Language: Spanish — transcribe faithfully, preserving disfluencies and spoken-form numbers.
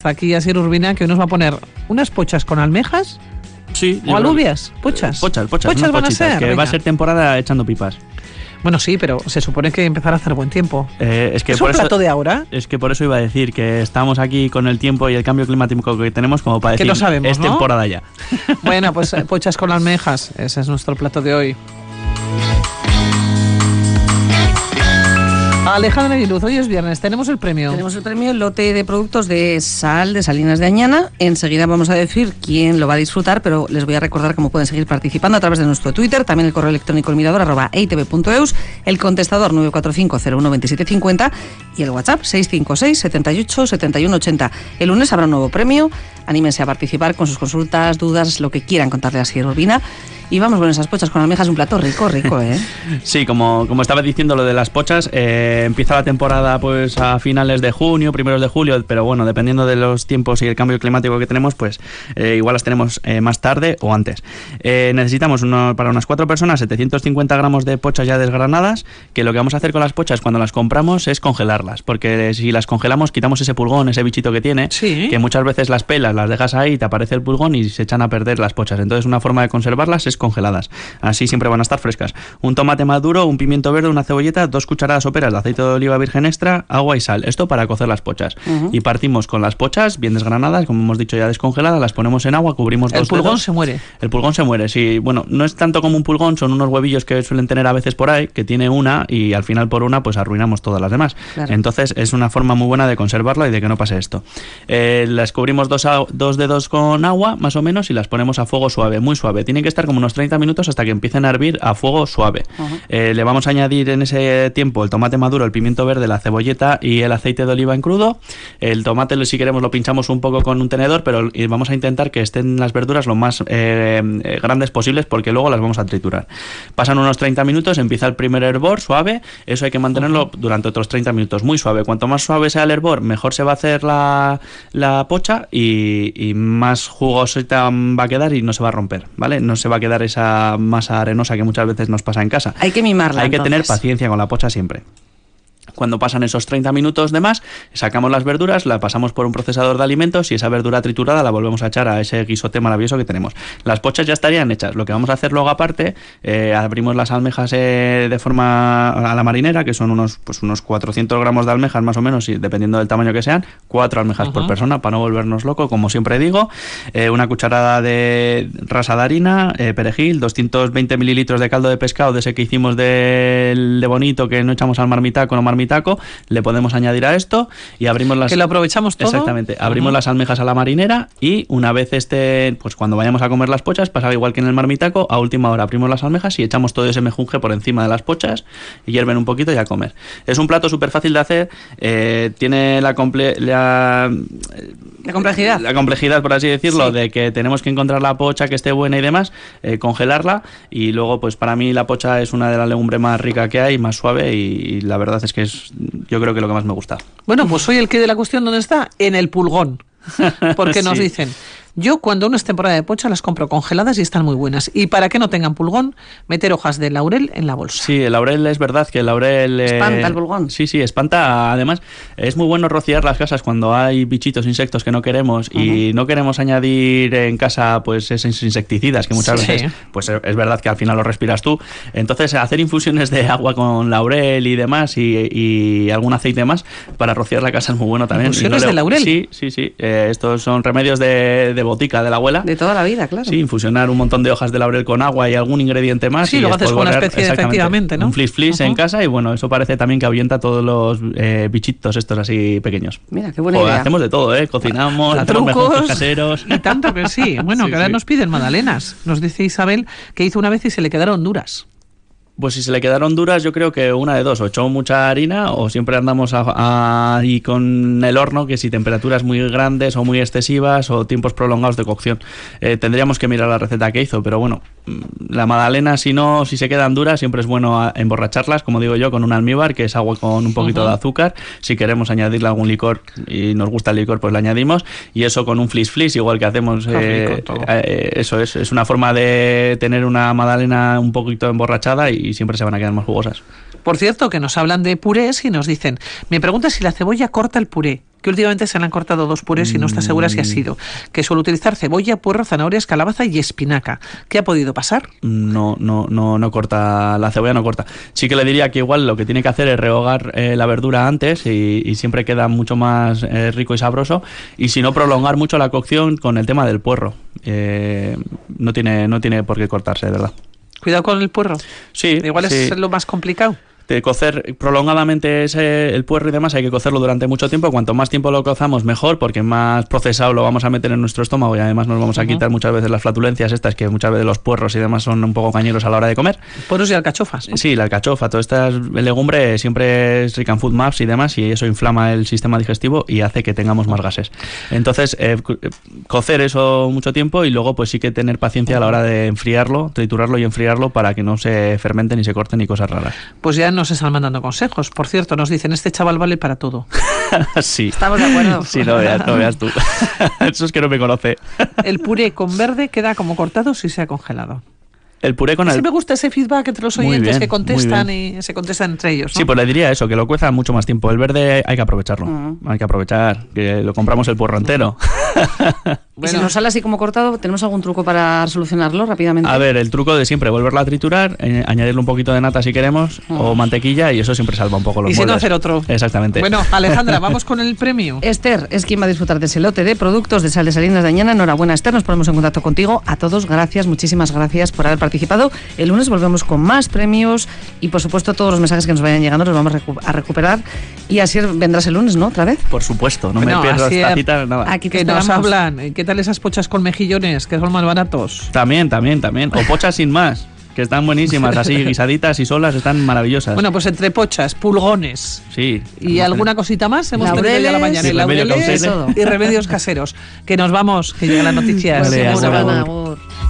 Aquí Asier Urbina, que hoy nos va a poner unas pochas con almejas. Sí. ¿O alubias? ¿Pochas? Pochas, pochas. Pochas van pochitas, a ser. Que venga. va a ser temporada echando pipas. Bueno, sí, pero se supone que empezará a hacer buen tiempo. Eh, es que ¿Es por un eso, plato de ahora? Es que por eso iba a decir que estamos aquí con el tiempo y el cambio climático que tenemos como para Que decir lo sabemos, es ¿no? temporada ya. Bueno, pues eh, pochas con almejas. Ese es nuestro plato de hoy. Alejandra y Luz, hoy es viernes, tenemos el premio. Tenemos el premio, el lote de productos de sal de Salinas de Añana. Enseguida vamos a decir quién lo va a disfrutar, pero les voy a recordar cómo pueden seguir participando a través de nuestro Twitter, también el correo electrónico elmirador arroba e i te ve punto eus, el contestador nueve cuatro cinco cero uno dos siete cinco cero y el WhatsApp seis cinco seis, siete ocho, siete uno ocho cero. El lunes habrá un nuevo premio, anímense a participar con sus consultas, dudas, lo que quieran contarle a Asier Urbina. Y vamos con esas pochas con almejas, un plato rico, rico, ¿eh? Sí, como, como estaba diciendo lo de las pochas, eh, empieza la temporada pues a finales de junio, primeros de julio, pero bueno, dependiendo de los tiempos y el cambio climático que tenemos, pues eh, igual las tenemos eh, más tarde o antes. Eh, necesitamos uno, para unas cuatro personas setecientos cincuenta gramos de pochas ya desgranadas, que lo que vamos a hacer con las pochas cuando las compramos es congelarlas, porque si las congelamos quitamos ese pulgón, ese bichito que tiene, Sí. que muchas veces las pelas, las dejas ahí, te aparece el pulgón y se echan a perder las pochas. Entonces una forma de conservarlas es congeladas. Así siempre van a estar frescas. Un tomate maduro, un pimiento verde, una cebolleta, dos cucharadas soperas de aceite de oliva virgen extra, agua y sal. Esto para cocer las pochas. Uh-huh. Y partimos con las pochas bien desgranadas, como hemos dicho ya descongeladas, las ponemos en agua, cubrimos el dos pulgón dedos. se muere. El pulgón se muere, sí. Bueno, no es tanto como un pulgón, son unos huevillos que suelen tener a veces por ahí, que tiene una y al final por una pues arruinamos todas las demás. Claro. Entonces es una forma muy buena de conservarla y de que no pase esto. Eh, las cubrimos dos, a, dos dedos con agua, más o menos, y las ponemos a fuego suave, muy suave. Tienen que estar como unos treinta minutos hasta que empiecen a hervir a fuego suave. Uh-huh. Eh, le vamos a añadir en ese tiempo el tomate maduro, el pimiento verde, la cebolleta y el aceite de oliva en crudo. El tomate, si queremos, lo pinchamos un poco con un tenedor, pero vamos a intentar que estén las verduras lo más eh, grandes posibles, porque luego las vamos a triturar. Pasan unos treinta minutos, empieza el primer hervor suave. Eso hay que mantenerlo uh-huh. durante otros treinta minutos, muy suave. Cuanto más suave sea el hervor, mejor se va a hacer la, la pocha y, y más jugosita va a quedar y no se va a romper, ¿vale? No se va a quedar esa masa arenosa que muchas veces nos pasa en casa. Hay que mimarla. Hay que entonces. tener paciencia con la pocha siempre. Cuando pasan esos treinta minutos de más, sacamos las verduras, la pasamos por un procesador de alimentos y esa verdura triturada la volvemos a echar a ese guisote maravilloso que tenemos. Las pochas ya estarían hechas. Lo que vamos a hacer luego aparte, eh, abrimos las almejas eh, de forma a la marinera, que son unos, pues unos cuatrocientos gramos de almejas más o menos, y dependiendo del tamaño que sean, cuatro almejas uh-huh. por persona para no volvernos locos, como siempre digo. Eh, una cucharada de rasa de harina, eh, perejil, doscientos veinte mililitros de caldo de pescado, de ese que hicimos de, de bonito, que no echamos al marmitaco, no marmitaco, le podemos añadir a esto y abrimos las... Que lo aprovechamos todo. Exactamente, abrimos uh-huh. las almejas a la marinera y una vez este, pues cuando vayamos a comer las pochas, pasaba igual que en el marmitaco, a última hora abrimos las almejas y echamos todo ese mejunje por encima de las pochas y hierven un poquito y a comer. Es un plato súper fácil de hacer, eh, tiene la, comple- la, la complejidad, la complejidad por así decirlo, sí. de que tenemos que encontrar la pocha que esté buena y demás, eh, congelarla, y luego pues para mí la pocha es una de las legumbres más ricas que hay, más suave, y, y la verdad es que es yo creo que lo que más me gusta. Bueno, pues hoy el quid de la cuestión, ¿dónde está? En el pulgón. Porque sí. Nos dicen, yo cuando no es temporada de pocha las compro congeladas y están muy buenas. Y para que no tengan pulgón, meter hojas de laurel en la bolsa. Sí, el laurel es verdad que el laurel... Eh, espanta el pulgón. Sí, sí, espanta. Además, es muy bueno rociar las casas cuando hay bichitos, insectos que no queremos uh-huh. y no queremos añadir en casa pues esos insecticidas que muchas sí. veces, pues es verdad que al final lo respiras tú. Entonces, hacer infusiones de agua con laurel y demás y, y algún aceite más para rociar la casa es muy bueno también. ¿Infusiones no de laurel? Sí, sí, sí. Eh, estos son remedios de, de botica de la abuela. De toda la vida, claro. Sí, infusionar un montón de hojas de laurel con agua y algún ingrediente más. Sí, y lo haces con una especie de, efectivamente, ¿no? Un flis flis uh-huh. en casa y bueno, eso parece también que ahuyenta todos los eh, bichitos estos así pequeños. Mira, qué buena o idea. Hacemos de todo, ¿eh? Cocinamos, a, a hacemos trucos caseros. Y tanto que sí. Bueno, sí, que ahora sí. Nos piden magdalenas. Nos dice Isabel que hizo una vez y se le quedaron duras. Pues si se le quedaron duras, yo creo que una de dos, o echó mucha harina o siempre andamos ahí con el horno, que si temperaturas muy grandes o muy excesivas o tiempos prolongados de cocción. Eh, tendríamos que mirar la receta que hizo, pero bueno, la magdalena, si no, si se quedan duras, siempre es bueno emborracharlas, como digo yo, con un almíbar, que es agua con un poquito uh-huh. de azúcar. Si queremos añadirle algún licor y nos gusta el licor, pues le añadimos, y eso con un flis flis, igual que hacemos. Eh, eh, eso es, es una forma de tener una magdalena un poquito emborrachada y y siempre se van a quedar más jugosas. Por cierto, que nos hablan de purés y nos dicen, me pregunta si la cebolla corta el puré, que últimamente se le han cortado dos purés y no está segura si ha sido, que suele utilizar cebolla, puerro, zanahorias, calabaza y espinaca. ¿Qué ha podido pasar? No, no, no, no corta, la cebolla no corta. Sí que le diría que igual lo que tiene que hacer es rehogar eh, la verdura antes y, y siempre queda mucho más eh, rico y sabroso, y si no, prolongar mucho la cocción con el tema del puerro. Eh, no tiene, no tiene por qué cortarse, de verdad. Cuidado con el puerro. Sí. Igual sí. es lo más complicado. De cocer prolongadamente ese, el puerro y demás, hay que cocerlo durante mucho tiempo. Cuanto más tiempo lo cozamos, mejor, porque más procesado lo vamos a meter en nuestro estómago y además nos vamos a quitar uh-huh. muchas veces las flatulencias estas, que muchas veces los puerros y demás son un poco cañeros a la hora de comer. Puerros y alcachofas, ¿no? Sí, la alcachofa, toda esta legumbre siempre es rica en food maps y demás, y eso inflama el sistema digestivo y hace que tengamos más gases. Entonces, eh, cocer eso mucho tiempo y luego pues sí que tener paciencia a la hora de enfriarlo, triturarlo y enfriarlo para que no se fermenten ni se corten ni cosas raras. Pues ya nos están mandando consejos. Por cierto, nos dicen, este chaval vale para todo. Sí. Estamos de acuerdo. Sí, no veas, no veas tú. Eso es que no me conoce. El puré con verde queda como cortado si se ha congelado. El puré con el... Sí, me gusta ese feedback entre los oyentes bien, que contestan y se contestan entre ellos, ¿no? Sí, pues le diría eso, que lo cueza mucho más tiempo. El verde hay que aprovecharlo. Uh-huh. Hay que aprovechar, que lo compramos el puerro entero. Bueno. Y si nos sale así como cortado, ¿tenemos algún truco para solucionarlo rápidamente? A ver, el truco de siempre, volverla a triturar, eh, añadirle un poquito de nata si queremos, uh-huh. o mantequilla, y eso siempre salva un poco los Y si moldes. no, hacer otro. Exactamente. Bueno, Alejandra, vamos con el premio. Esther es quien va a disfrutar de ese lote de productos de Sal de Salinas de Añana. Enhorabuena, Esther, nos ponemos en contacto contigo. A todos, gracias, muchísimas gracias por haber participado. El lunes volvemos con más premios y, por supuesto, todos los mensajes que nos vayan llegando los vamos a recuperar. Y así vendrás el lunes, ¿no? ¿Otra vez? Por supuesto, no bueno, me pierdo esta es, cita, nada. Aquí que nos hablan. ¿Qué tal esas pochas con mejillones, que son más baratos? También, también, también. O pochas sin más, que están buenísimas, así guisaditas y solas, están maravillosas. Bueno, pues entre pochas, pulgones. Sí. Y alguna cosita más hemos laureles, tenido ya la mañana. Y, laureles, y remedios caseros. Que nos vamos, que llegan las noticias. Vale, Pues,